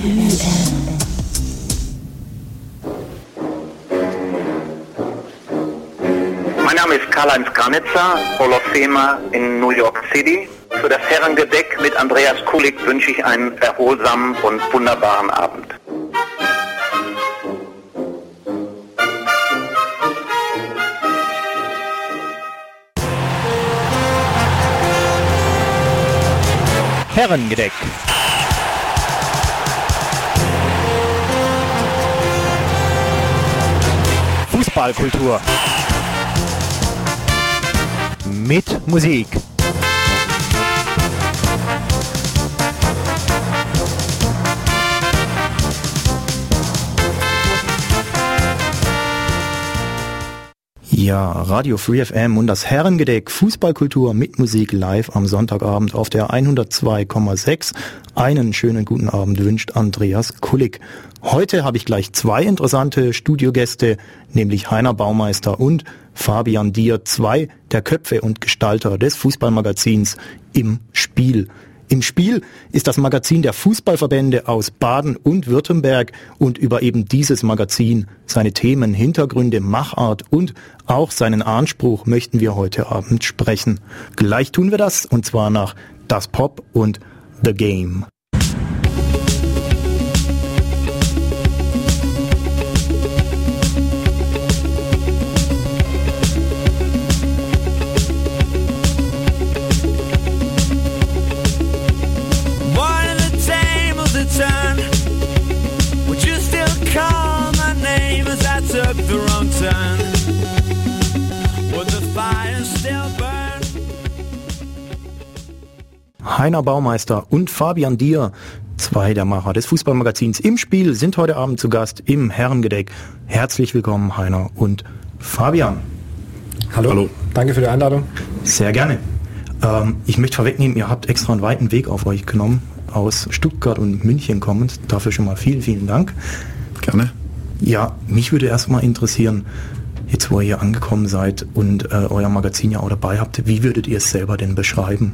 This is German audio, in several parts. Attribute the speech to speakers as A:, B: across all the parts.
A: Mein Name ist Karl-Heinz Granitzer, Hall of Famer in New York City. Für das Herrengedeck mit Andreas Kulik wünsche ich einen erholsamen und wunderbaren Abend.
B: Herrengedeck. Fußballkultur. Mit Musik. Ja, Radio Free FM und das Herrengedeck Fußballkultur mit Musik live am Sonntagabend auf der 102,6. Einen schönen guten Abend wünscht Andreas Kulik. Heute habe ich gleich zwei interessante Studiogäste, nämlich Heiner Baumeister und Fabian Dier, zwei der Köpfe und Gestalter des Fußballmagazins Im Spiel. Im Spiel ist das Magazin der Fußballverbände aus Baden und Württemberg und über eben dieses Magazin, seine Themen, Hintergründe, Machart und auch seinen Anspruch möchten wir heute Abend sprechen. Gleich tun wir das und zwar nach Das Pop und The Game. Heiner Baumeister und Fabian Dier, zwei der Macher des Fußballmagazins Im Spiel, sind heute Abend zu Gast im Herrengedeck. Herzlich willkommen, Heiner und Fabian.
C: Hallo. Danke für die Einladung.
B: Sehr gerne. Ich möchte vorwegnehmen, ihr habt extra einen weiten Weg auf euch genommen, aus Stuttgart und München kommend. Dafür schon mal vielen, vielen Dank.
C: Gerne.
B: Ja, mich würde erstmal interessieren, jetzt wo ihr hier angekommen seid und euer Magazin ja auch dabei habt, wie würdet ihr es selber denn beschreiben?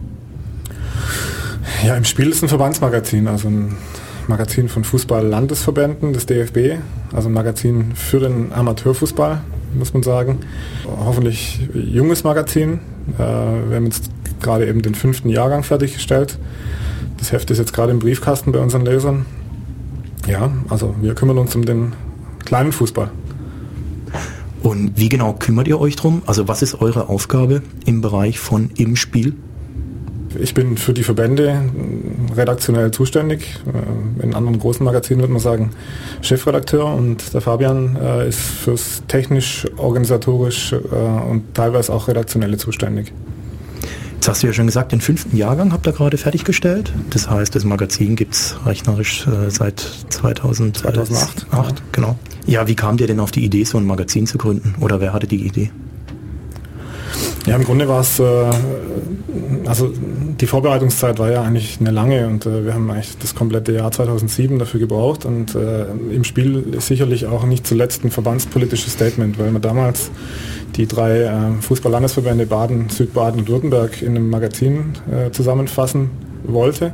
C: Ja, Im Spiel ist ein Verbandsmagazin, also ein Magazin von Fußball-Landesverbänden des DFB, also ein Magazin für den Amateurfußball, muss man sagen. Hoffentlich junges Magazin. Wir haben jetzt gerade eben den 5. Jahrgang fertiggestellt. Das Heft ist jetzt gerade im Briefkasten bei unseren Lesern. Ja, also wir kümmern uns um den kleinen Fußball.
B: Und wie genau kümmert ihr euch drum? Also was ist eure Aufgabe im Bereich von Im Spiel?
C: Ich bin für die Verbände redaktionell zuständig. In anderen großen Magazinen würde man sagen Chefredakteur, und der Fabian ist fürs technisch-organisatorisch und teilweise auch redaktionelle zuständig.
B: Jetzt hast du ja schon gesagt, den 5. Jahrgang habt ihr gerade fertiggestellt. Das heißt, das Magazin gibt es rechnerisch seit 2008.
C: Ja.
B: Genau. Ja, wie kamt ihr denn auf die Idee, so ein Magazin zu gründen? Oder wer hatte die Idee?
C: Ja, im Grunde war es, also die Vorbereitungszeit war ja eigentlich eine lange, und wir haben eigentlich das komplette Jahr 2007 dafür gebraucht, und Im Spiel ist sicherlich auch nicht zuletzt ein verbandspolitisches Statement, weil man damals die 3 Fußball-Landesverbände Baden, Südbaden und Württemberg in einem Magazin zusammenfassen wollte.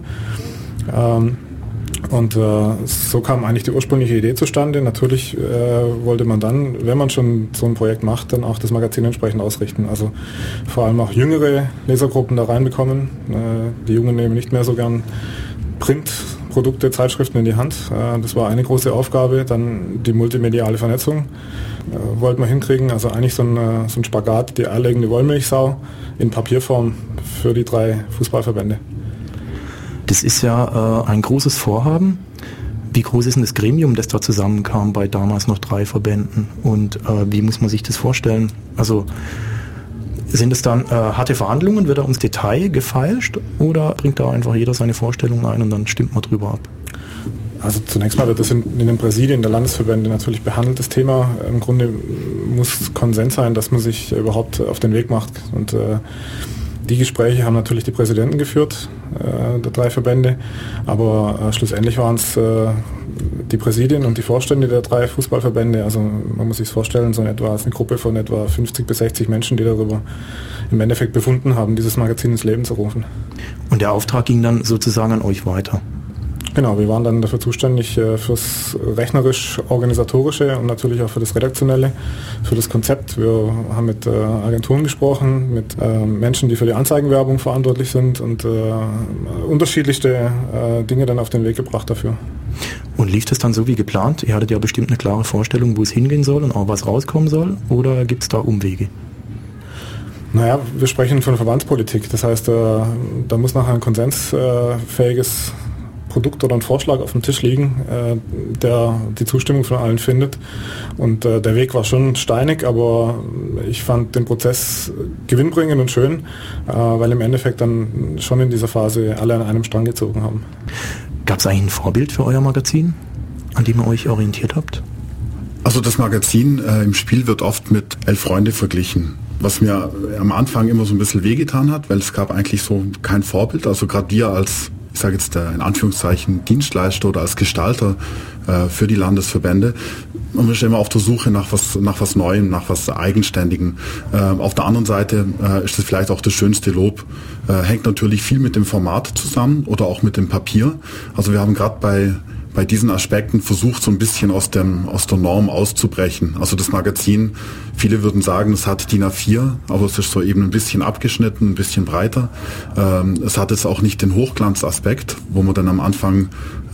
C: Und so kam eigentlich die ursprüngliche Idee zustande. Natürlich wollte man dann, wenn man schon so ein Projekt macht, dann auch das Magazin entsprechend ausrichten. Also vor allem auch jüngere Lesergruppen da reinbekommen. Die Jungen nehmen nicht mehr so gern Printprodukte, Zeitschriften in die Hand. Das war eine große Aufgabe. Dann die multimediale Vernetzung wollten wir hinkriegen. Also eigentlich so ein Spagat, die eierlegende Wollmilchsau in Papierform für die 3 Fußballverbände.
B: Das ist ja ein großes Vorhaben. Wie groß ist denn das Gremium, das da zusammenkam bei damals noch 3 Verbänden? Und wie muss man sich das vorstellen? Also sind es dann harte Verhandlungen? Wird da ums Detail gefeilscht? Oder bringt da einfach jeder seine Vorstellungen ein und dann stimmt man drüber ab?
C: Also zunächst mal wird das in den Präsidien der Landesverbände natürlich behandelt, das Thema. Im Grunde muss Konsens sein, dass man sich überhaupt auf den Weg macht. Und die Gespräche haben natürlich die Präsidenten geführt, der 3 Verbände, aber schlussendlich waren es die Präsidien und die Vorstände der 3 Fußballverbände. Also man muss sich vorstellen, so in etwa ist eine Gruppe von etwa 50 bis 60 Menschen, die darüber im Endeffekt befunden haben, dieses Magazin ins Leben zu rufen.
B: Und der Auftrag ging dann sozusagen an euch weiter?
C: Genau, wir waren dann dafür zuständig fürs rechnerisch-organisatorische und natürlich auch für das Redaktionelle, für das Konzept. Wir haben mit Agenturen gesprochen, mit Menschen, die für die Anzeigenwerbung verantwortlich sind und unterschiedlichste Dinge dann auf den Weg gebracht dafür.
B: Und lief das dann so wie geplant? Ihr hattet ja bestimmt eine klare Vorstellung, wo es hingehen soll und auch was rauskommen soll, oder gibt es da Umwege?
C: Naja, wir sprechen von Verbandspolitik. Das heißt, da muss nachher ein konsensfähiges Produkt oder ein Vorschlag auf dem Tisch liegen, der die Zustimmung von allen findet. Und der Weg war schon steinig, aber ich fand den Prozess gewinnbringend und schön, weil im Endeffekt dann schon in dieser Phase alle an einem Strang gezogen haben.
B: Gab es eigentlich ein Vorbild für euer Magazin, an dem ihr euch orientiert habt?
D: Also das Magazin im Spiel wird oft mit 11 Freunde verglichen. Was mir am Anfang immer so ein bisschen wehgetan hat, weil es gab eigentlich so kein Vorbild. Also gerade wir als, ich sage jetzt in Anführungszeichen, Dienstleister oder als Gestalter für die Landesverbände, man ist immer auf der Suche nach was Neuem, nach was Eigenständigem. Auf der anderen Seite ist es vielleicht auch das schönste Lob. Hängt natürlich viel mit dem Format zusammen oder auch mit dem Papier. Also wir haben gerade bei diesen Aspekten versucht, so ein bisschen aus der Norm auszubrechen. Also das Magazin, viele würden sagen, es hat DIN A4, aber es ist so eben ein bisschen abgeschnitten, ein bisschen breiter. Es hat jetzt auch nicht den Hochglanzaspekt, wo man dann am Anfang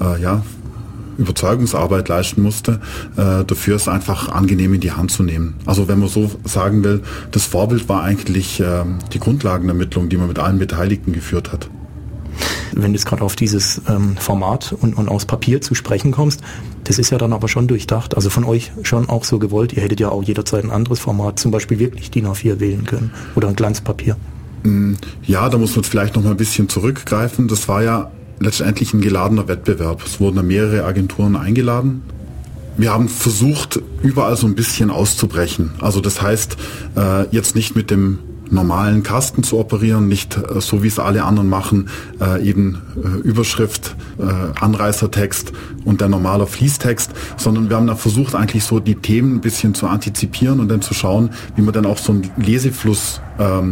D: Überzeugungsarbeit leisten musste. Dafür ist einfach angenehm in die Hand zu nehmen. Also wenn man so sagen will, das Vorbild war eigentlich die Grundlagenermittlung, die man mit allen Beteiligten geführt hat.
B: Wenn du jetzt gerade auf dieses Format und aus Papier zu sprechen kommst, das ist ja dann aber schon durchdacht, also von euch schon auch so gewollt, ihr hättet ja auch jederzeit ein anderes Format, zum Beispiel wirklich DIN A4 wählen können oder ein Glanzpapier.
D: Ja, da muss man jetzt vielleicht noch mal ein bisschen zurückgreifen. Das war ja letztendlich ein geladener Wettbewerb. Es wurden mehrere Agenturen eingeladen. Wir haben versucht, überall so ein bisschen auszubrechen. Also das heißt, jetzt nicht mit dem normalen Kasten zu operieren, nicht so wie es alle anderen machen, eben Überschrift, Anreißertext und der normale Fließtext, sondern wir haben da versucht, eigentlich so die Themen ein bisschen zu antizipieren und dann zu schauen, wie man dann auch so einen Lesefluss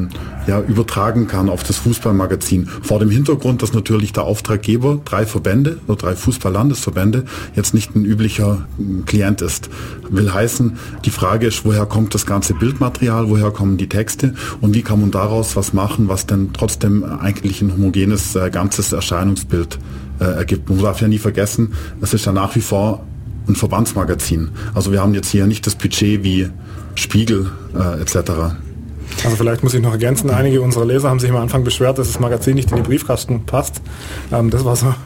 D: übertragen kann auf das Fußballmagazin. Vor dem Hintergrund, dass natürlich der Auftraggeber 3 Verbände oder 3 Fußball-Landesverbände jetzt nicht ein üblicher Klient ist. Will heißen, die Frage ist, woher kommt das ganze Bildmaterial, woher kommen die Texte und wie kann man daraus was machen, was dann trotzdem eigentlich ein homogenes, ganzes Erscheinungsbild ergibt. Man darf ja nie vergessen, es ist ja nach wie vor ein Verbandsmagazin. Also wir haben jetzt hier nicht das Budget wie Spiegel etc.
C: Also vielleicht muss ich noch ergänzen, einige unserer Leser haben sich am Anfang beschwert, dass das Magazin nicht in den Briefkasten passt. Das war so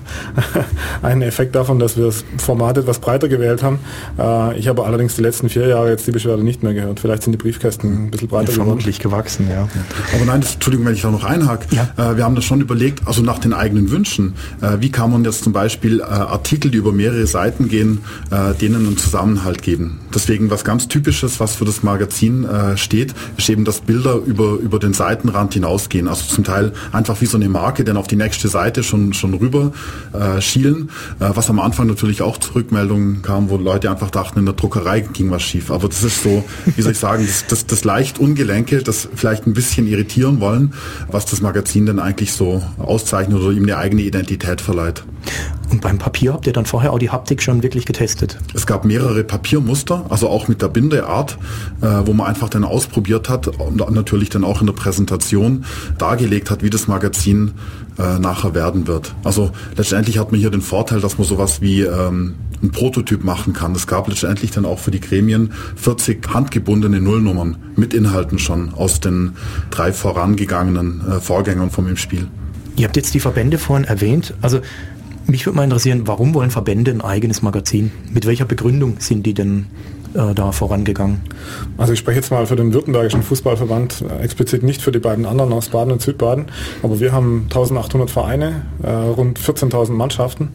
C: ein Effekt davon, dass wir das Format etwas breiter gewählt haben. Ich habe allerdings die letzten 4 Jahre jetzt die Beschwerde nicht mehr gehört. Vielleicht sind die Briefkästen ein bisschen breiter geworden.
B: Vermutlich gewachsen, ja.
D: Aber nein, Entschuldigung, wenn ich da noch einhake. Ja. Wir haben das schon überlegt, also nach den eigenen Wünschen. Wie kann man jetzt zum Beispiel Artikel, die über mehrere Seiten gehen, denen einen Zusammenhalt geben. Deswegen was ganz Typisches, was für das Magazin steht, ist eben, dass Bilder über den Seitenrand hinausgehen. Also zum Teil einfach wie so eine Marke, dann auf die nächste Seite schon rüber schielen. Was am Anfang natürlich auch zu Rückmeldungen kam, wo Leute einfach dachten, in der Druckerei ging was schief. Aber das ist so, wie soll ich sagen, das leicht Ungelenke, das vielleicht ein bisschen irritieren wollen, was das Magazin dann eigentlich so auszeichnet oder ihm eine eigene Identität verleiht.
B: Und beim Papier habt ihr dann vorher auch die Haptik schon wirklich getestet?
D: Es gab mehrere Papiermuster, also auch mit der Bindeart, wo man einfach dann ausprobiert hat und natürlich dann auch in der Präsentation dargelegt hat, wie das Magazin nachher werden wird. Also letztendlich hat man hier den Vorteil, dass man sowas wie einen Prototyp machen kann. Es gab letztendlich dann auch für die Gremien 40 handgebundene Nullnummern mit Inhalten schon aus den 3 vorangegangenen Vorgängern vom im Spiel.
B: Ihr habt jetzt die Verbände vorhin erwähnt. Also mich würde mal interessieren, warum wollen Verbände ein eigenes Magazin? Mit welcher Begründung sind die denn da vorangegangen?
C: Also ich spreche jetzt mal für den Württembergischen Fußballverband, explizit nicht für die beiden anderen aus Baden und Südbaden, aber wir haben 1800 Vereine, rund 14.000 Mannschaften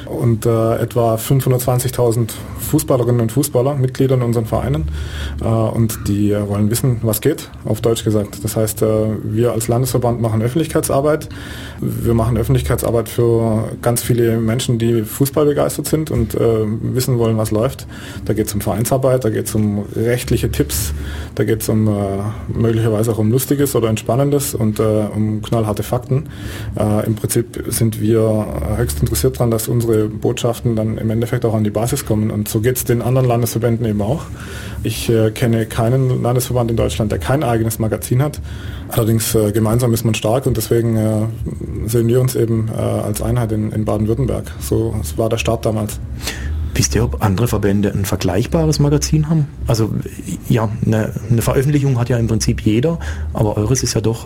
C: und etwa 520.000 Fußballerinnen und Fußballer, Mitglieder in unseren Vereinen, und die wollen wissen, was geht, auf Deutsch gesagt. Das heißt, wir als Landesverband machen Öffentlichkeitsarbeit. Wir machen Öffentlichkeitsarbeit für ganz viele Menschen, die Fußball begeistert sind und wissen wollen, was läuft. Da geht es um Vereinsarbeit, da geht es um rechtliche Tipps, da geht es um möglicherweise auch um Lustiges oder Entspannendes und um knallharte Fakten. Im Prinzip sind wir höchst interessiert daran, dass unsere Botschaften dann im Endeffekt auch an die Basis kommen, und so geht es den anderen Landesverbänden eben auch. Ich kenne keinen Landesverband in Deutschland, der kein eigenes Magazin hat. Allerdings gemeinsam ist man stark, und deswegen sehen wir uns eben als Einheit in Baden-Württemberg. So war der Start damals.
B: Wisst ihr, ob andere Verbände ein vergleichbares Magazin haben? Also ja, eine Veröffentlichung hat ja im Prinzip jeder, aber eures ist ja doch,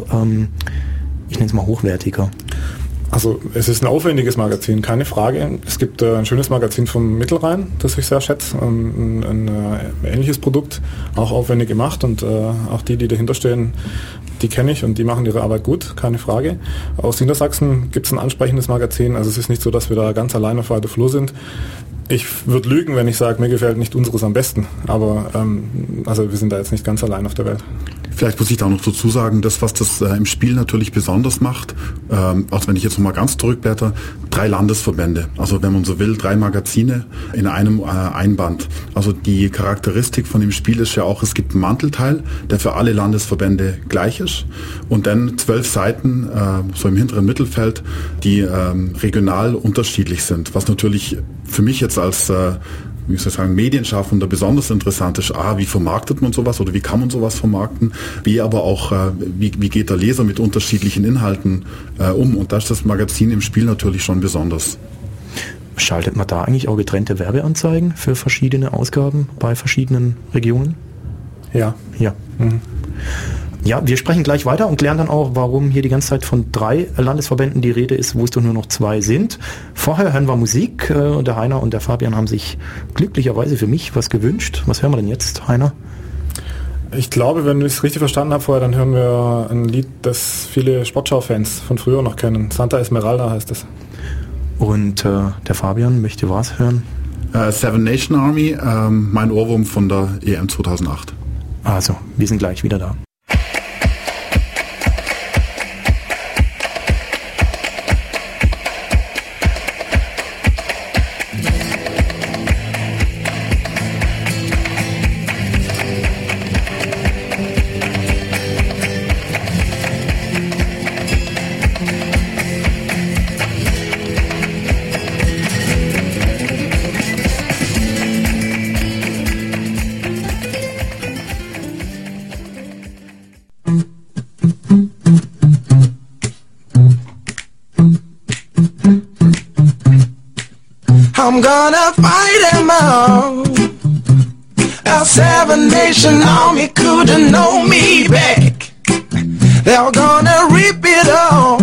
B: ich nenne es mal hochwertiger.
C: Also es ist ein aufwendiges Magazin, keine Frage. Es gibt ein schönes Magazin vom Mittelrhein, das ich sehr schätze. Ein ähnliches Produkt, auch aufwendig gemacht, und auch die dahinter stehen, die kenne ich und die machen ihre Arbeit gut, keine Frage. Aus Niedersachsen gibt es ein ansprechendes Magazin, also es ist nicht so, dass wir da ganz allein auf weiter Flur sind. Ich würde lügen, wenn ich sage, mir gefällt nicht unseres am besten, aber also wir sind da jetzt nicht ganz allein auf der Welt.
D: Vielleicht muss ich da noch dazu sagen, das, was das im Spiel natürlich besonders macht, also wenn ich jetzt nochmal ganz zurückblätter, 3 Landesverbände, also wenn man so will, 3 Magazine in einem Einband. Also die Charakteristik von dem Spiel ist ja auch, es gibt einen Mantelteil, der für alle Landesverbände gleich ist, und dann 12 Seiten, so im hinteren Mittelfeld, die regional unterschiedlich sind, was natürlich für mich jetzt als wie soll ich sagen, Medienschaffender besonders interessant ist. A, wie vermarktet man sowas oder wie kann man sowas vermarkten? B, aber auch, wie geht der Leser mit unterschiedlichen Inhalten um? Und da ist das Magazin im Spiel natürlich schon besonders.
B: Schaltet man da eigentlich auch getrennte Werbeanzeigen für verschiedene Ausgaben bei verschiedenen Regionen?
C: Ja.
B: Ja. Mhm. Ja, wir sprechen gleich weiter und klären dann auch, warum hier die ganze Zeit von 3 Landesverbänden die Rede ist, wo es doch nur noch 2 sind. Vorher hören wir Musik. Der Heiner und der Fabian haben sich glücklicherweise für mich was gewünscht. Was hören wir denn jetzt, Heiner?
C: Ich glaube, wenn ich es richtig verstanden habe vorher, dann hören wir ein Lied, das viele Sportschau-Fans von früher noch kennen. Santa Esmeralda heißt es.
B: Und der Fabian möchte was hören?
D: Seven Nation Army, mein Ohrwurm von der EM 2008.
B: Also, wir sind gleich wieder da.
E: I'm gonna fight them all. A 7-nation army couldn't know me back. They're gonna rip it all,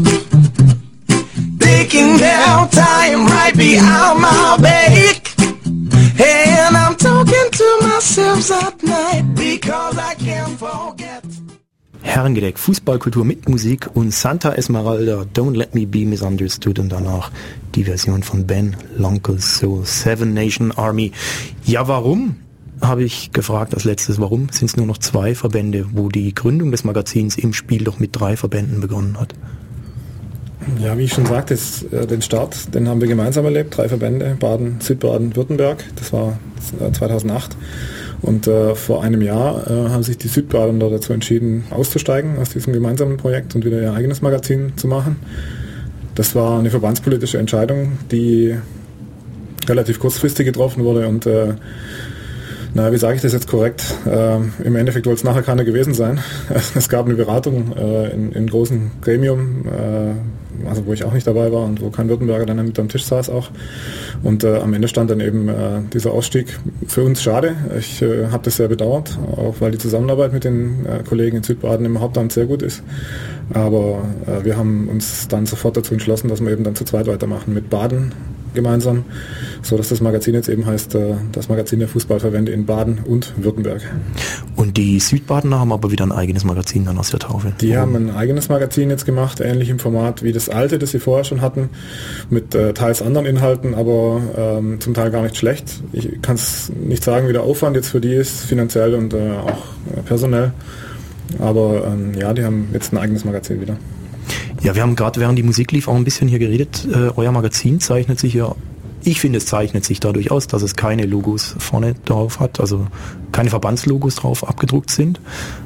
E: taking their time right behind my back. And I'm talking to myself at night because I can't forget.
B: Herrengedeck, Fußballkultur mit Musik und Santa Esmeralda, Don't Let Me Be Misunderstood, und danach die Version von Ben L'Uncle's Soul, Seven Nation Army. Ja, warum, habe ich gefragt als letztes, warum sind es nur noch 2 Verbände, wo die Gründung des Magazins im Spiel doch mit 3 Verbänden begonnen hat?
C: Ja, wie ich schon sagte, den Start, den haben wir gemeinsam erlebt, 3 Verbände, Südbaden, Württemberg, das war 2008. Und vor einem Jahr haben sich die Südbadener dazu entschieden, auszusteigen aus diesem gemeinsamen Projekt und wieder ihr eigenes Magazin zu machen. Das war eine verbandspolitische Entscheidung, die relativ kurzfristig getroffen wurde, und wie sage ich das jetzt korrekt? Im Endeffekt wollte es nachher keiner gewesen sein. Es gab eine Beratung in großem Gremium, also wo ich auch nicht dabei war und wo kein Württemberger dann mit am Tisch saß auch. Und am Ende stand dann eben dieser Ausstieg. Für uns schade. Ich habe das sehr bedauert, auch weil die Zusammenarbeit mit den Kollegen in Südbaden im Hauptamt sehr gut ist. Aber wir haben uns dann sofort dazu entschlossen, dass wir eben dann zu zweit weitermachen mit Baden, gemeinsam, so dass das Magazin jetzt eben heißt, das Magazin der Fußballverbände in Baden und Württemberg.
B: Und die Südbadener haben aber wieder ein eigenes Magazin dann aus der Taufe?
C: Die haben ein eigenes Magazin jetzt gemacht, ähnlich im Format wie das alte, das sie vorher schon hatten, mit teils anderen Inhalten, aber zum Teil gar nicht schlecht. Ich kann es nicht sagen, wie der Aufwand jetzt für die ist, finanziell und auch personell. Aber ja, die haben jetzt ein eigenes Magazin wieder.
B: Ja, wir haben gerade während die Musik lief auch ein bisschen hier geredet. Euer Magazin zeichnet sich ja, ich finde, es zeichnet sich dadurch aus, dass es keine Logos vorne drauf hat, also keine Verbandslogos drauf abgedruckt sind.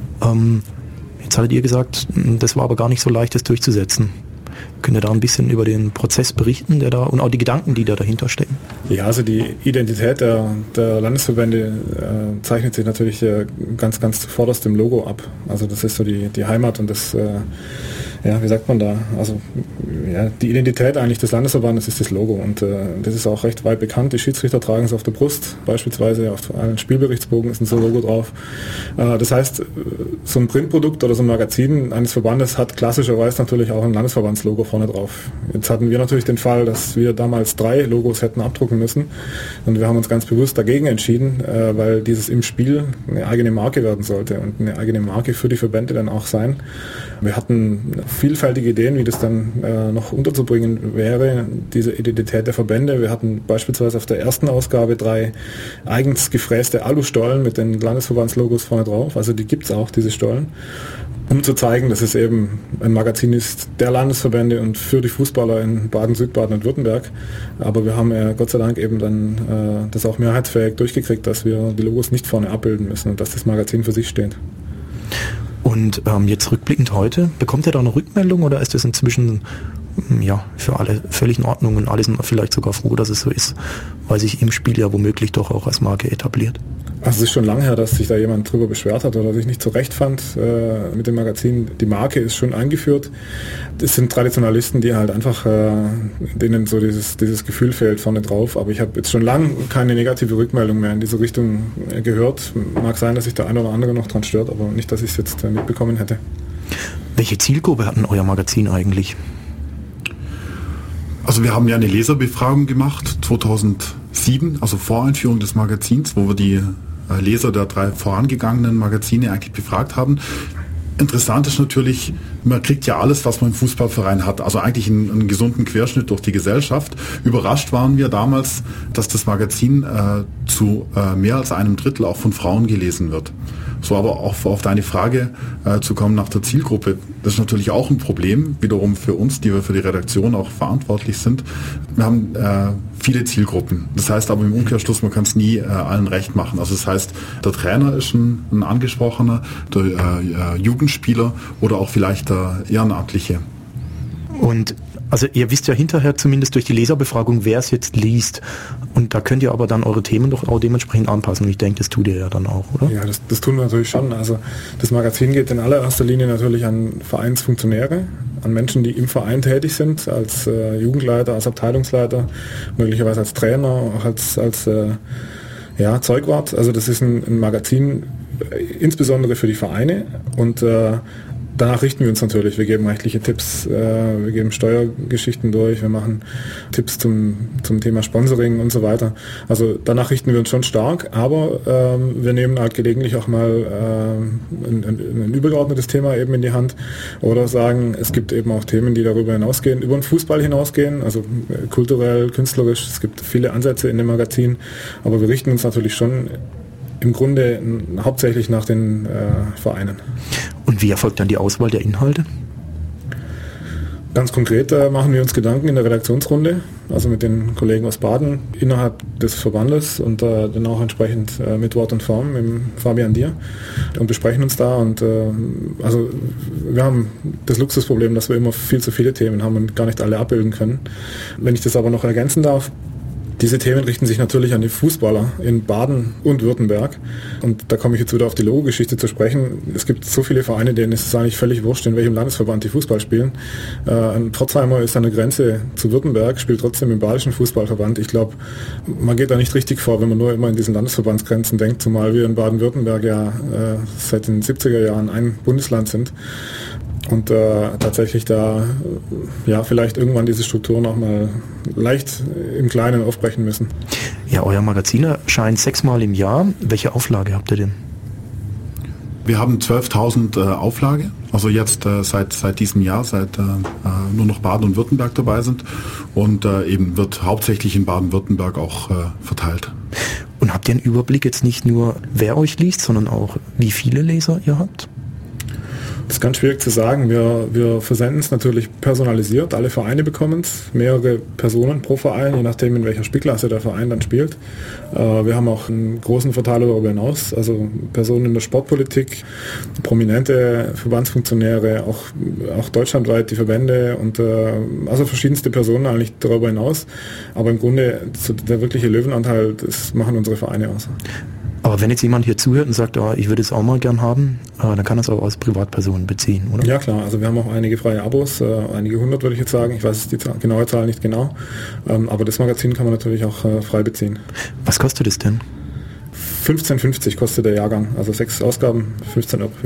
B: Jetzt hattet ihr gesagt, das war aber gar nicht so leicht, das durchzusetzen. Könnt ihr da ein bisschen über den Prozess berichten, der da und auch die Gedanken, die da dahinter stecken?
C: Ja, also die Identität der Landesverbände zeichnet sich natürlich ganz zuvorderst im Logo ab. Also das ist so die Heimat und das, ja, wie sagt man da? Also ja, die Identität eigentlich des Landesverbandes ist das Logo und das ist auch recht weit bekannt. Die Schiedsrichter tragen es auf der Brust, beispielsweise auf allen Spielberichtsbogen ist ein so Logo drauf. Das heißt, so ein Printprodukt oder so ein Magazin eines Verbandes hat klassischerweise natürlich auch ein Landesverbandslogo vorne drauf. Jetzt hatten wir natürlich den Fall, dass wir damals 3 Logos hätten abdrucken müssen und wir haben uns ganz bewusst dagegen entschieden, weil dieses im Spiel eine eigene Marke werden sollte und eine eigene Marke für die Verbände dann auch sein. Wir hatten vielfältige Ideen, wie das dann noch unterzubringen wäre, diese Identität der Verbände. Wir hatten beispielsweise auf der ersten Ausgabe 3 eigens gefräste Alustollen mit den Landesverbandslogos vorne drauf. Also die gibt es auch, diese Stollen, um zu zeigen, dass es eben ein Magazin ist der Landesverbände und für die Fußballer in Baden, Südbaden und Württemberg. Aber wir haben Gott sei Dank eben dann das auch mehrheitsfähig durchgekriegt, dass wir die Logos nicht vorne abbilden müssen und dass das Magazin für sich steht.
B: Und jetzt rückblickend heute, bekommt ihr da eine Rückmeldung oder ist das inzwischen ja für alle völlig in Ordnung und alle sind vielleicht sogar froh, dass es so ist, weil sich im Spiel ja womöglich doch auch als Marke etabliert?
C: Also es ist schon lange her, dass sich da jemand drüber beschwert hat oder sich nicht zurecht fand mit dem Magazin. Die Marke ist schon eingeführt. Es sind Traditionalisten, die halt einfach, denen so dieses Gefühl fehlt vorne drauf. Aber ich habe jetzt schon lange keine negative Rückmeldung mehr in diese Richtung gehört. Mag sein, dass sich der eine oder andere noch dran stört, aber nicht, dass ich es jetzt mitbekommen hätte.
B: Welche Zielgruppe hat denn euer Magazin eigentlich?
D: Also wir haben ja eine Leserbefragung gemacht, 2007, also vor Einführung des Magazins, wo wir die Leser der 3 vorangegangenen Magazine eigentlich befragt haben. Interessant ist natürlich, man kriegt ja alles, was man im Fußballverein hat, also eigentlich einen gesunden Querschnitt durch die Gesellschaft. Überrascht waren wir damals, dass das Magazin zu mehr als einem Drittel auch von Frauen gelesen wird. So aber auch auf deine Frage zu kommen nach der Zielgruppe, das ist natürlich auch ein Problem, wiederum für uns, die wir für die Redaktion auch verantwortlich sind. Wir haben viele Zielgruppen. Das heißt aber im Umkehrschluss, man kann es nie allen recht machen. Also das heißt, der Trainer ist ein Angesprochener, der Jugendspieler oder auch vielleicht der Ehrenamtliche.
B: Und also ihr wisst ja hinterher zumindest durch die Leserbefragung, wer es jetzt liest. Und da könnt ihr aber dann eure Themen doch auch dementsprechend anpassen. Und ich denke, das tut ihr ja dann auch, oder?
C: Ja, das tun wir natürlich schon. Also das Magazin geht in allererster Linie natürlich an Vereinsfunktionäre, an Menschen, die im Verein tätig sind, als Jugendleiter, als Abteilungsleiter, möglicherweise als Trainer, auch als Zeugwart. Also das ist ein Magazin insbesondere für die Vereine und danach richten wir uns natürlich. Wir geben rechtliche Tipps, wir geben Steuergeschichten durch, wir machen Tipps zum Thema Sponsoring und so weiter. Also danach richten wir uns schon stark, aber wir nehmen halt gelegentlich auch mal ein übergeordnetes Thema eben in die Hand oder sagen, es gibt eben auch Themen, die darüber hinausgehen, über den Fußball hinausgehen, also kulturell, künstlerisch. Es gibt viele Ansätze in dem Magazin, aber wir richten uns natürlich schon im Grunde hauptsächlich nach den Vereinen.
B: Und wie erfolgt dann die Auswahl der Inhalte?
C: Ganz konkret machen wir uns Gedanken in der Redaktionsrunde, also mit den Kollegen aus Baden innerhalb des Verbandes und dann auch entsprechend mit Wort und Form, mit Fabian Dier, und besprechen uns da. Und also wir haben das Luxusproblem, dass wir immer viel zu viele Themen haben und gar nicht alle abbilden können. Wenn ich das aber noch ergänzen darf, diese Themen richten sich natürlich an die Fußballer in Baden und Württemberg. Und da komme ich jetzt wieder auf die Logo-Geschichte zu sprechen. Es gibt so viele Vereine, denen ist es eigentlich völlig wurscht, in welchem Landesverband die Fußball spielen. Ein Pforzheimer ist an der Grenze zu Württemberg, spielt trotzdem im Badischen Fußballverband. Ich glaube, man geht da nicht richtig vor, wenn man nur immer in diesen Landesverbandsgrenzen denkt, zumal wir in Baden-Württemberg ja seit den 70er Jahren ein Bundesland sind. Und tatsächlich da vielleicht irgendwann diese Strukturen auch mal leicht im Kleinen aufbrechen müssen.
B: Ja, euer Magazin erscheint 6-mal im Jahr. Welche Auflage habt ihr denn?
D: Wir haben 12.000 Auflage, also jetzt seit diesem Jahr, seit nur noch Baden und Württemberg dabei sind und eben wird hauptsächlich in Baden-Württemberg auch verteilt.
B: Und habt ihr einen Überblick jetzt nicht nur, wer euch liest, sondern auch, wie viele Leser ihr habt?
C: Das ist ganz schwierig zu sagen. Wir versenden es natürlich personalisiert. Alle Vereine bekommen es. Mehrere Personen pro Verein, je nachdem in welcher Spielklasse der Verein dann spielt. Wir haben auch einen großen Verteiler darüber hinaus. Also Personen in der Sportpolitik, prominente Verbandsfunktionäre, auch deutschlandweit die Verbände und also verschiedenste Personen eigentlich darüber hinaus. Aber im Grunde der wirkliche Löwenanteil, das machen unsere Vereine aus.
B: Aber wenn jetzt jemand hier zuhört und sagt, ich würde es auch mal gern haben, dann kann er es auch aus Privatpersonen beziehen, oder?
C: Ja klar, also wir haben auch einige freie Abos, einige 100 würde ich jetzt sagen, ich weiß die genaue Zahl nicht genau, aber das Magazin kann man natürlich auch frei beziehen.
B: Was kostet es denn?
C: 15,50 kostet der Jahrgang, also 6 Ausgaben, 15,50 €.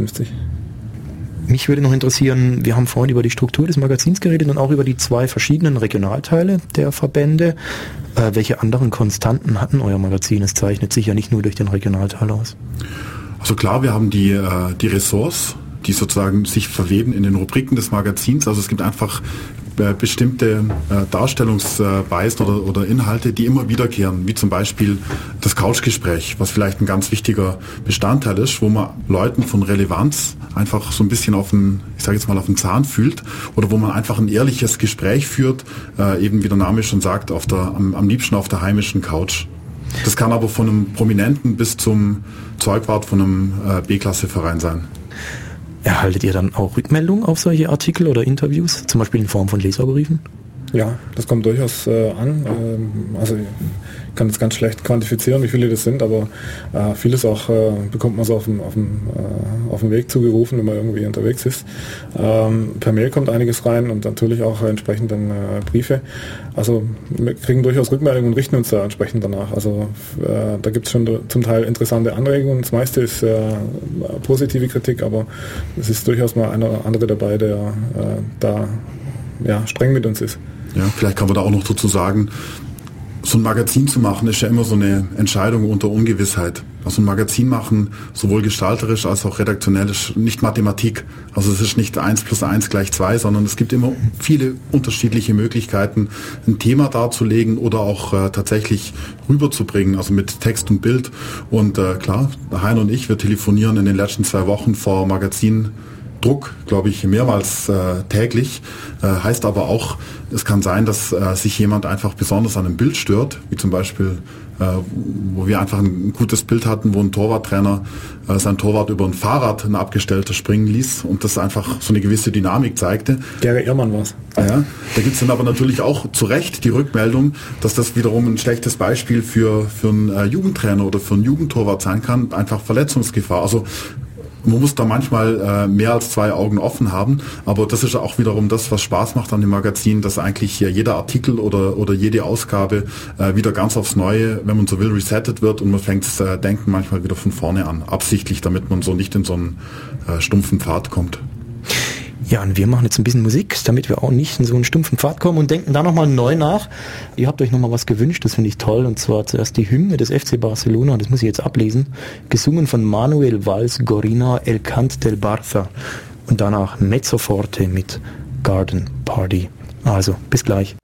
B: Mich würde noch interessieren, wir haben vorhin über die Struktur des Magazins geredet und auch über die 2 verschiedenen Regionalteile der Verbände. Welche anderen Konstanten hatten euer Magazin? Es zeichnet sich ja nicht nur durch den Regionalteil aus.
D: Also klar, wir haben die Ressorts, die sozusagen sich verweben in den Rubriken des Magazins. Also es gibt einfach bestimmte Darstellungsweisen oder Inhalte, die immer wiederkehren, wie zum Beispiel das Couchgespräch, was vielleicht ein ganz wichtiger Bestandteil ist, wo man Leuten von Relevanz einfach so ein bisschen auf den Zahn fühlt oder wo man einfach ein ehrliches Gespräch führt, eben wie der Name schon sagt, am liebsten auf der heimischen Couch. Das kann aber von einem Prominenten bis zum Zeugwart von einem B-Klasse-Verein sein.
B: Erhaltet ihr dann auch Rückmeldungen auf solche Artikel oder Interviews, zum Beispiel in Form von Leserbriefen?
C: Ja, das kommt durchaus an. Also ich kann jetzt ganz schlecht quantifizieren, wie viele das sind, aber vieles auch bekommt man so auf dem Weg zugerufen, wenn man irgendwie unterwegs ist. Per Mail kommt einiges rein und natürlich auch entsprechend dann Briefe. Also wir kriegen durchaus Rückmeldungen und richten uns da entsprechend danach. Also da gibt es schon zum Teil interessante Anregungen. Das meiste ist positive Kritik, aber es ist durchaus mal einer oder andere dabei, der da streng mit uns ist.
D: Ja, vielleicht kann man da auch noch dazu sagen, so ein Magazin zu machen, ist ja immer so eine Entscheidung unter Ungewissheit. Also ein Magazin machen, sowohl gestalterisch als auch redaktionell, ist nicht Mathematik. Also es ist nicht 1 + 1 = 2, sondern es gibt immer viele unterschiedliche Möglichkeiten, ein Thema darzulegen oder auch tatsächlich rüberzubringen, also mit Text und Bild. Und klar, Hein und ich, wir telefonieren in den letzten 2 Wochen vor Magazindruck, glaube ich, mehrmals täglich. Heißt aber auch, es kann sein, dass sich jemand einfach besonders an einem Bild stört, wie zum Beispiel, wo wir einfach ein gutes Bild hatten, wo ein Torwarttrainer sein Torwart über ein Fahrrad, ein Abgestellter, springen ließ und das einfach so eine gewisse Dynamik zeigte.
C: Gary Ehrmann war's.
D: Ja, da gibt es dann aber natürlich auch zu Recht die Rückmeldung, dass das wiederum ein schlechtes Beispiel für einen Jugendtrainer oder für einen Jugendtorwart sein kann, einfach Verletzungsgefahr. Also man muss da manchmal mehr als 2 Augen offen haben, aber das ist auch wiederum das, was Spaß macht an dem Magazin, dass eigentlich jeder Artikel oder jede Ausgabe wieder ganz aufs Neue, wenn man so will, resettet wird und man fängt das Denken manchmal wieder von vorne an, absichtlich, damit man so nicht in so einen stumpfen Pfad kommt.
B: Ja, und wir machen jetzt ein bisschen Musik, damit wir auch nicht in so einen stumpfen Pfad kommen und denken da nochmal neu nach. Ihr habt euch nochmal was gewünscht, das finde ich toll, und zwar zuerst die Hymne des FC Barcelona, das muss ich jetzt ablesen, gesungen von Manuel Valls Gorina El Cant del Barça und danach Mezzo Forte mit Garden Party. Also, bis gleich.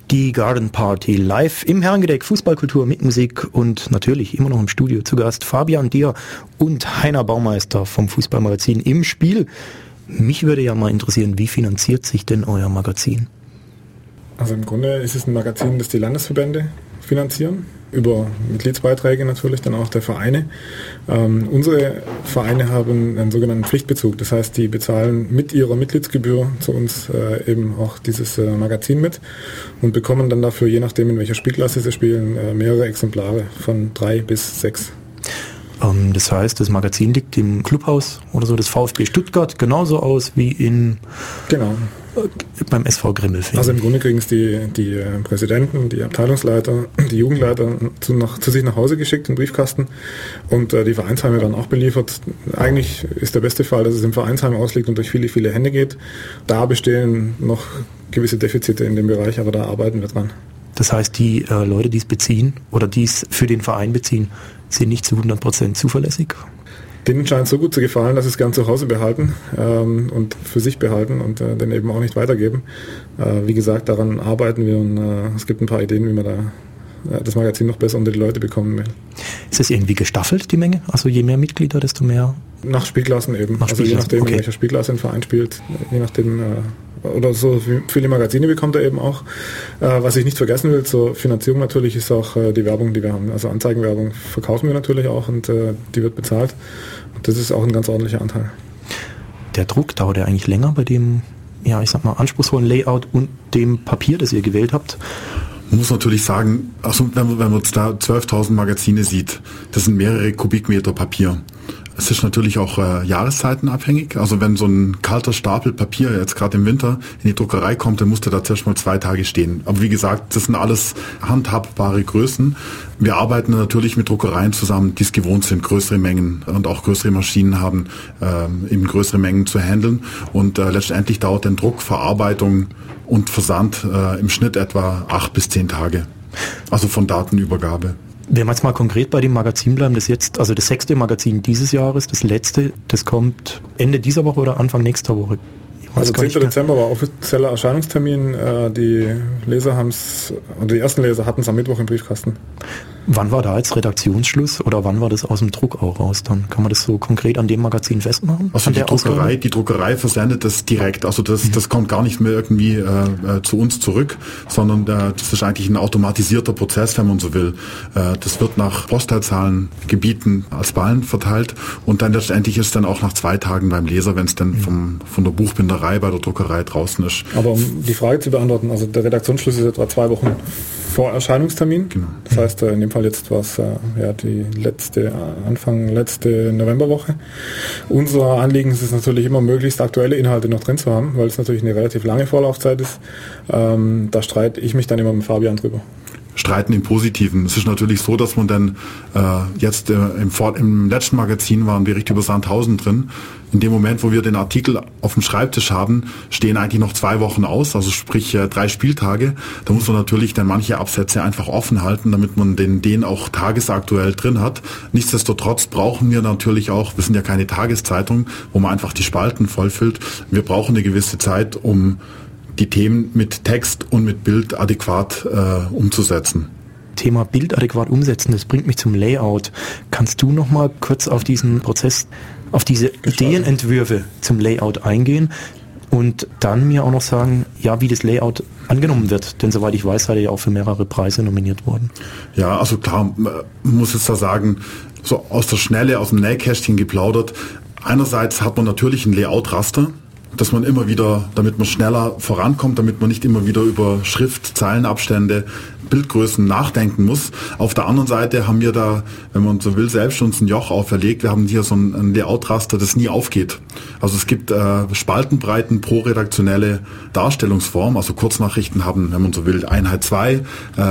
B: Die Garden Party live im Herrengedeck, Fußballkultur mit Musik und natürlich immer noch im Studio zu Gast Fabian Dier und Heiner Baumeister vom Fußballmagazin im Spiel. Mich würde ja mal interessieren, wie finanziert sich denn euer Magazin?
C: Also im Grunde ist es ein Magazin, das die Landesverbände finanzieren, über Mitgliedsbeiträge natürlich, dann auch der Vereine. Unsere Vereine haben einen sogenannten Pflichtbezug, das heißt, die bezahlen mit ihrer Mitgliedsgebühr zu uns eben auch dieses Magazin mit und bekommen dann dafür, je nachdem in welcher Spielklasse sie spielen, mehrere Exemplare von 3 bis 6.
B: Das heißt, das Magazin liegt im Clubhaus oder so des VfB Stuttgart genauso aus wie beim SV Grimmelfing.
C: Also im Grunde kriegen es die Präsidenten, die Abteilungsleiter, die Jugendleiter zu sich nach Hause geschickt, in den Briefkasten, und die Vereinsheime werden auch beliefert. Eigentlich ist der beste Fall, dass es im Vereinsheim ausliegt und durch viele, viele Hände geht. Da bestehen noch gewisse Defizite in dem Bereich, aber da arbeiten wir dran.
B: Das heißt, die Leute, die es beziehen oder die es für den Verein beziehen, sind nicht zu 100% zuverlässig?
C: Denen scheint es so gut zu gefallen, dass sie es gern zu Hause behalten und für sich behalten und dann eben auch nicht weitergeben. Wie gesagt, daran arbeiten wir und es gibt ein paar Ideen, wie man da das Magazin noch besser unter die Leute bekommen will.
B: Ist das irgendwie gestaffelt, die Menge? Also je mehr Mitglieder, desto mehr?
C: Nach Spielklassen eben. Also je nachdem, in welcher Spielklasse ein Verein spielt, je nachdem, oder so viele Magazine bekommt er eben auch. Was ich nicht vergessen will, zur Finanzierung natürlich ist auch die Werbung, die wir haben. Also Anzeigenwerbung verkaufen wir natürlich auch und die wird bezahlt. Und das ist auch ein ganz ordentlicher Anteil.
B: Der Druck dauert ja eigentlich länger bei dem, ja, ich sag mal, anspruchsvollen Layout und dem Papier, das ihr gewählt habt.
D: Man muss natürlich sagen, also wenn man jetzt da 12.000 Magazine sieht, das sind mehrere Kubikmeter Papier. Es ist natürlich auch jahreszeitenabhängig. Also wenn so ein kalter Stapel Papier jetzt gerade im Winter in die Druckerei kommt, dann muss der da zuerst mal 2 Tage stehen. Aber wie gesagt, das sind alles handhabbare Größen. Wir arbeiten natürlich mit Druckereien zusammen, die es gewohnt sind, größere Mengen und auch größere Maschinen haben, eben größere Mengen zu handeln. Und letztendlich dauert der Druck, Verarbeitung und Versand im Schnitt etwa 8 bis 10 Tage. Also von Datenübergabe.
B: Wenn wir jetzt mal konkret bei dem Magazin bleiben, das jetzt, also das 6. Magazin dieses Jahres, das letzte, das kommt Ende dieser Woche oder Anfang nächster Woche?
C: Also 10. Dezember war offizieller Erscheinungstermin. Die Leser die ersten Leser hatten es am Mittwoch im Briefkasten.
B: Wann war da jetzt Redaktionsschluss oder wann war das aus dem Druck auch raus? Dann kann man das so konkret an dem Magazin festmachen?
D: Also die Druckerei versendet das direkt. Also das kommt gar nicht mehr irgendwie zu uns zurück, sondern das ist eigentlich ein automatisierter Prozess, wenn man so will. Das wird nach Postleitzahlen, Gebieten als Ballen verteilt und dann letztendlich ist dann auch nach 2 Tagen beim Leser, wenn es dann von der Buchbinderei bei der Druckerei drausten ist.
C: Aber um die Frage zu beantworten, also der Redaktionsschluss ist etwa 2 Wochen vor Erscheinungstermin. Genau. Das heißt, in dem Fall jetzt war es die letzte Novemberwoche. Unser Anliegen ist es natürlich immer, möglichst aktuelle Inhalte noch drin zu haben, weil es natürlich eine relativ lange Vorlaufzeit ist. Da streite ich mich dann immer mit Fabian drüber.
D: Streiten im Positiven. Es ist natürlich so, dass man dann jetzt im letzten Magazin war ein Bericht über Sandhausen drin. In dem Moment, wo wir den Artikel auf dem Schreibtisch haben, stehen eigentlich noch 2 Wochen aus, also sprich 3 Spieltage. Da muss man natürlich dann manche Absätze einfach offen halten, damit man den auch tagesaktuell drin hat. Nichtsdestotrotz brauchen wir natürlich auch, wir sind ja keine Tageszeitung, wo man einfach die Spalten vollfüllt. Wir brauchen eine gewisse Zeit, um die Themen mit Text und mit Bild adäquat umzusetzen.
B: Thema Bild adäquat umsetzen, das bringt mich zum Layout. Kannst du noch mal kurz auf diesen Prozess, auf diese Ideenentwürfe zum Layout eingehen und dann mir auch noch sagen, ja, wie das Layout angenommen wird? Denn soweit ich weiß, seid ihr ja auch für mehrere Preise nominiert worden.
D: Ja, also klar, man muss jetzt da sagen, so aus der Schnelle, aus dem Nähkästchen geplaudert. Einerseits hat man natürlich ein Layout-Raster, dass man immer wieder, damit man schneller vorankommt, damit man nicht immer wieder über Schrift, Zeilenabstände, Bildgrößen nachdenken muss. Auf der anderen Seite haben wir da, wenn man so will, selbst uns ein Joch auferlegt. Wir haben hier so ein Layout-Raster, das nie aufgeht. Also es gibt Spaltenbreiten pro redaktionelle Darstellungsform. Also Kurznachrichten haben, wenn man so will, Einheit 2,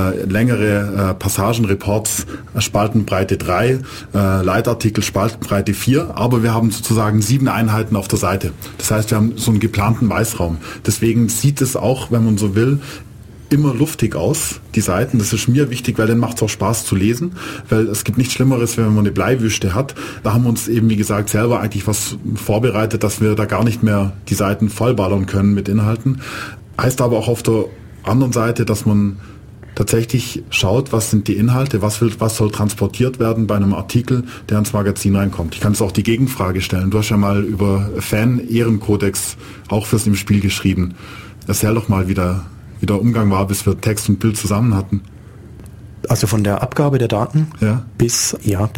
D: längere Passagenreports Spaltenbreite 3, Leitartikel Spaltenbreite 4. Aber wir haben sozusagen 7 Einheiten auf der Seite. Das heißt, wir haben so einen geplanten Weißraum. Deswegen sieht es auch, wenn man so will, immer luftig aus, die Seiten. Das ist mir wichtig, weil dann macht es auch Spaß zu lesen, weil es gibt nichts Schlimmeres, wenn man eine Bleiwüste hat. Da haben wir uns eben, wie gesagt, selber eigentlich was vorbereitet, dass wir da gar nicht mehr die Seiten vollballern können mit Inhalten. Heißt aber auch auf der anderen Seite, dass man tatsächlich schaut, was sind die Inhalte, was soll transportiert werden bei einem Artikel, der ins Magazin reinkommt. Ich kann jetzt auch die Gegenfrage stellen. Du hast ja mal über Fan-Ehrenkodex auch fürs im Spiel geschrieben. Erzähl doch mal, wie der Umgang war, bis wir Text und Bild zusammen hatten.
B: Also von der Abgabe der Daten bis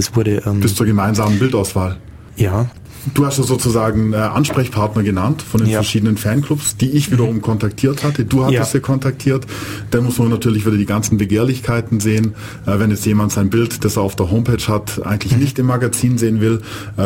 D: zur gemeinsamen Bildauswahl.
B: Ja.
D: Du hast ja sozusagen Ansprechpartner genannt von den verschiedenen Fanclubs, die ich wiederum kontaktiert hatte. Du hattest sie kontaktiert. Dann muss man natürlich wieder die ganzen Begehrlichkeiten sehen. Wenn jetzt jemand sein Bild, das er auf der Homepage hat, eigentlich nicht im Magazin sehen will.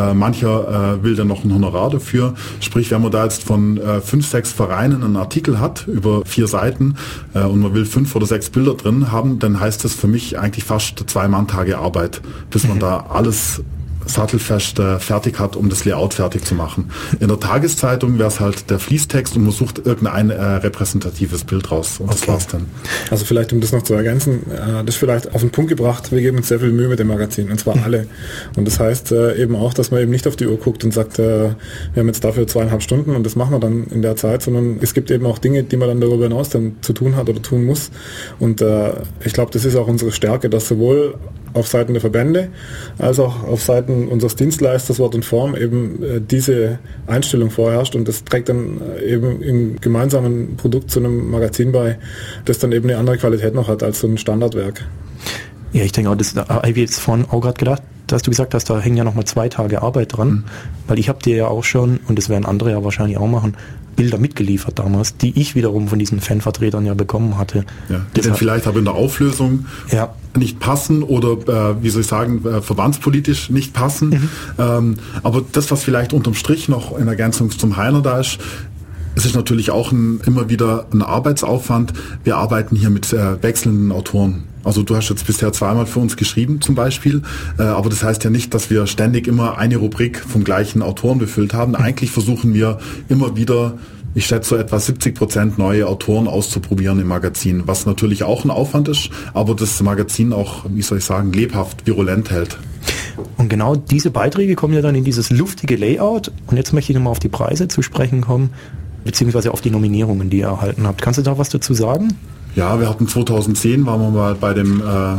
D: Mancher will dann noch ein Honorar dafür. Sprich, wenn man da jetzt von 5, 6 Vereinen einen Artikel hat, über 4 Seiten, und man will 5 oder 6 Bilder drin haben, dann heißt das für mich eigentlich fast 2 Manntage Arbeit, bis man da alles sattelfest fertig hat, um das Layout fertig zu machen. In der Tageszeitung wäre es halt der Fließtext und man sucht irgendein repräsentatives Bild raus. Und das war's dann.
C: Also vielleicht, um das noch zu ergänzen, das vielleicht auf den Punkt gebracht, wir geben uns sehr viel Mühe mit dem Magazin, und zwar alle. Und das heißt eben auch, dass man eben nicht auf die Uhr guckt und sagt, wir haben jetzt dafür 2,5 Stunden und das machen wir dann in der Zeit, sondern es gibt eben auch Dinge, die man dann darüber hinaus dann zu tun hat oder tun muss. Und ich glaube, das ist auch unsere Stärke, dass sowohl auf Seiten der Verbände als auch auf Seiten unseres Dienstleisters Wort und Form eben diese Einstellung vorherrscht, und das trägt dann eben im gemeinsamen Produkt zu einem Magazin bei, das dann eben eine andere Qualität noch hat als so ein Standardwerk.
B: Ja, ich denke auch, das habe ich jetzt vorhin auch gerade gedacht, dass du gesagt hast, da hängen ja nochmal 2 Tage Arbeit dran, weil ich habe dir ja auch schon, und das werden andere ja wahrscheinlich auch machen, Bilder mitgeliefert damals, die ich wiederum von diesen Fanvertretern ja bekommen hatte.
D: Ja, die dann vielleicht aber in der Auflösung nicht passen oder, verbandspolitisch nicht passen. Aber das, was vielleicht unterm Strich noch in Ergänzung zum Heiner da ist, es ist natürlich auch immer wieder ein Arbeitsaufwand. Wir arbeiten hier mit wechselnden Autoren. Also du hast jetzt bisher 2-mal für uns geschrieben zum Beispiel, aber das heißt ja nicht, dass wir ständig immer eine Rubrik vom gleichen Autoren befüllt haben. Eigentlich versuchen wir immer wieder, ich schätze so etwa 70% neue Autoren auszuprobieren im Magazin, was natürlich auch ein Aufwand ist, aber das Magazin auch, lebhaft, virulent hält.
B: Und genau diese Beiträge kommen ja dann in dieses luftige Layout, und jetzt möchte ich nochmal auf die Preise zu sprechen kommen, beziehungsweise auf die Nominierungen, die ihr erhalten habt. Kannst du da was dazu sagen? Ja,
D: wir hatten 2010, waren wir mal bei dem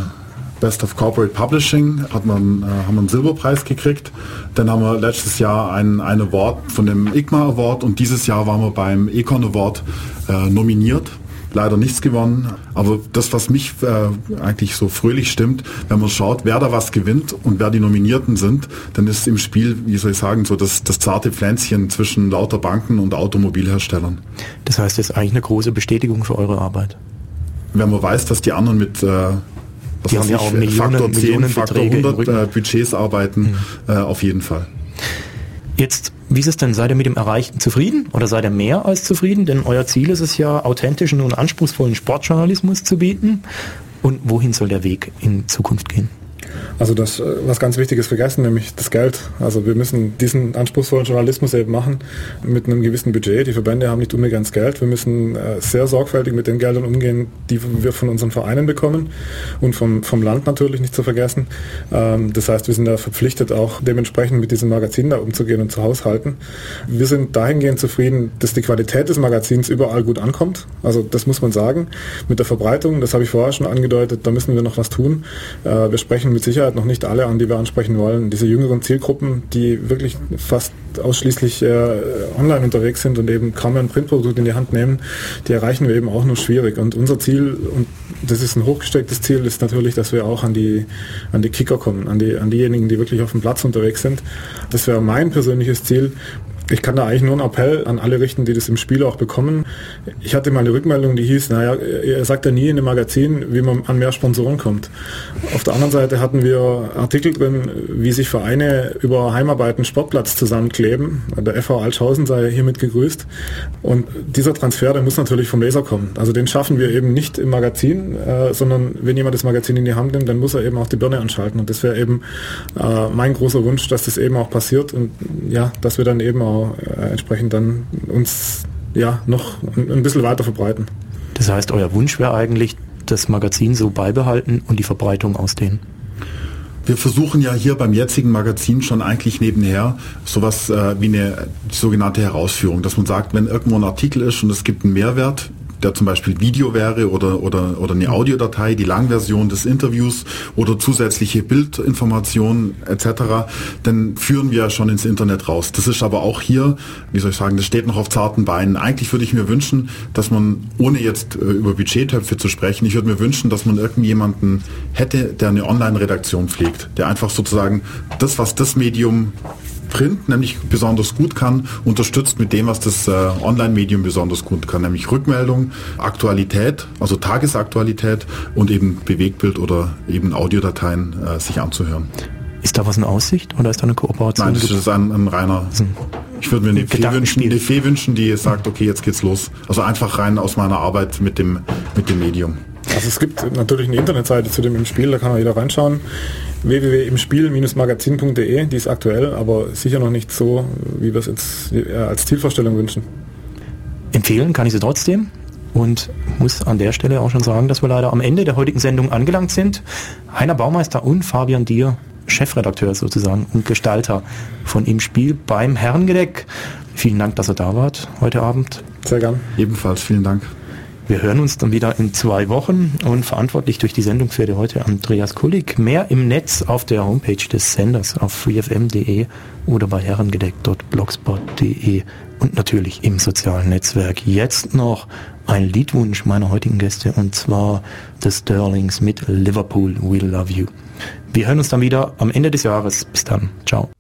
D: Best of Corporate Publishing, haben wir einen Silberpreis gekriegt. Dann haben wir letztes Jahr ein Award von dem IGMA Award, und dieses Jahr waren wir beim Econ Award nominiert. Leider nichts gewonnen, aber das, was mich eigentlich so fröhlich stimmt, wenn man schaut, wer da was gewinnt und wer die Nominierten sind, dann ist im Spiel, so das zarte Pflänzchen zwischen lauter Banken und Automobilherstellern.
B: Das heißt, das ist eigentlich eine große Bestätigung für eure Arbeit.
D: Wenn man weiß, dass die anderen mit
B: die haben ja auch
D: Faktor 10,
B: Millionen
D: Faktor 100 Budgets arbeiten, auf jeden Fall.
B: Jetzt, wie ist es denn? Seid ihr mit dem Erreichten zufrieden oder seid ihr mehr als zufrieden? Denn euer Ziel ist es ja, authentischen und anspruchsvollen Sportjournalismus zu bieten. Und wohin soll der Weg in Zukunft gehen?
C: Also das, was ganz Wichtiges vergessen, nämlich das Geld. Also wir müssen diesen anspruchsvollen Journalismus eben machen mit einem gewissen Budget. Die Verbände haben nicht unbegrenzt Geld. Wir müssen sehr sorgfältig mit den Geldern umgehen, die wir von unseren Vereinen bekommen und vom Land natürlich nicht zu vergessen. Das heißt, wir sind da verpflichtet, auch dementsprechend mit diesem Magazin da umzugehen und zu haushalten. Wir sind dahingehend zufrieden, dass die Qualität des Magazins überall gut ankommt. Also das muss man sagen. Mit der Verbreitung, das habe ich vorher schon angedeutet, da müssen wir noch was tun. Wir sprechen mit Sicherheit noch nicht alle an, die wir ansprechen wollen. Diese jüngeren Zielgruppen, die wirklich fast ausschließlich online unterwegs sind und eben kaum ein Printprodukt in die Hand nehmen, die erreichen wir eben auch nur schwierig. Und unser Ziel, und das ist ein hochgestecktes Ziel, ist natürlich, dass wir auch an die Kicker kommen, an diejenigen, die wirklich auf dem Platz unterwegs sind. Das wäre mein persönliches Ziel. Ich kann da eigentlich nur einen Appell an alle richten, die das im Spiel auch bekommen. Ich hatte mal eine Rückmeldung, die hieß, ihr sagt ja nie in dem Magazin, wie man an mehr Sponsoren kommt. Auf der anderen Seite hatten wir Artikel drin, wie sich Vereine über Heimarbeiten Sportplatz zusammenkleben. Der FV Altschausen sei hiermit gegrüßt. Und dieser Transfer, der muss natürlich vom Leser kommen. Also den schaffen wir eben nicht im Magazin, sondern wenn jemand das Magazin in die Hand nimmt, dann muss er eben auch die Birne anschalten. Und das wäre eben mein großer Wunsch, dass das eben auch passiert und ja, dass wir dann eben auch entsprechend dann uns noch ein bisschen weiter verbreiten.
B: Das heißt, euer Wunsch wäre eigentlich, das Magazin so beibehalten und die Verbreitung ausdehnen?
D: Wir versuchen ja hier beim jetzigen Magazin schon eigentlich nebenher sowas wie eine sogenannte Herausführung, dass man sagt, wenn irgendwo ein Artikel ist und es gibt einen Mehrwert, der zum Beispiel Video wäre oder eine Audiodatei, die Langversion des Interviews oder zusätzliche Bildinformationen etc., dann führen wir schon ins Internet raus. Das ist aber auch hier, wie soll ich sagen, das steht noch auf zarten Beinen. Eigentlich würde ich mir wünschen, dass man, ohne jetzt über Budgettöpfe zu sprechen, ich würde mir wünschen, dass man irgendjemanden hätte, der eine Online-Redaktion pflegt, der einfach sozusagen das, was das Medium Print nämlich besonders gut kann, unterstützt mit dem, was das Online-Medium besonders gut kann, nämlich Rückmeldung, Aktualität, also Tagesaktualität und eben Bewegtbild oder eben Audiodateien sich anzuhören.
B: Ist da was in Aussicht oder ist da eine Kooperation?
D: Nein, das ist ein reiner... Ich würde mir eine Fee wünschen, die sagt, okay, jetzt geht's los. Also einfach rein aus meiner Arbeit mit dem Medium.
C: Also es gibt natürlich eine Internetseite zu dem Im Spiel, da kann auch jeder reinschauen. www.imspiel-magazin.de, die ist aktuell, aber sicher noch nicht so, wie wir es jetzt als Zielvorstellung wünschen. Empfehlen kann ich sie trotzdem und muss an der Stelle auch schon sagen, dass wir leider am Ende der heutigen Sendung angelangt sind. Heiner Baumeister und Fabian Dier, Chefredakteur sozusagen und Gestalter von Im Spiel beim Herrengedeck. Vielen Dank, dass ihr da wart heute Abend. Sehr gern.
D: Ebenfalls, vielen Dank.
B: Wir hören uns dann wieder in 2 Wochen und verantwortlich durch die Sendung führte heute Andreas Kulig. Mehr im Netz auf der Homepage des Senders auf freefm.de oder bei herrengedeck.blogspot.de und natürlich im sozialen Netzwerk. Jetzt noch ein Liedwunsch meiner heutigen Gäste und zwar The Sterlings mit Liverpool Will Love You. Wir hören uns dann wieder am Ende des Jahres. Bis dann. Ciao.